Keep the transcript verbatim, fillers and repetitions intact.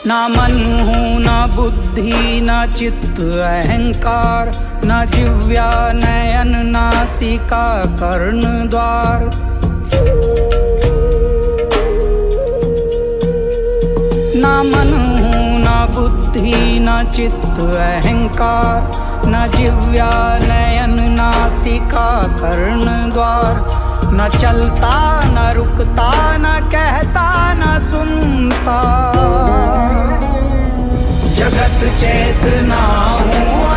ना मन हूँ न बुद्धि न चित्त अहंकार, न जिह्वा नयन नासिका कर्ण द्वार। ना मन हूँ न बुद्धि न चित्त अहंकार, न जिह्वा नयन नासिका कर्ण द्वार। न चलता न रुकता न कहता न सुनता, जगत चेतना हूँ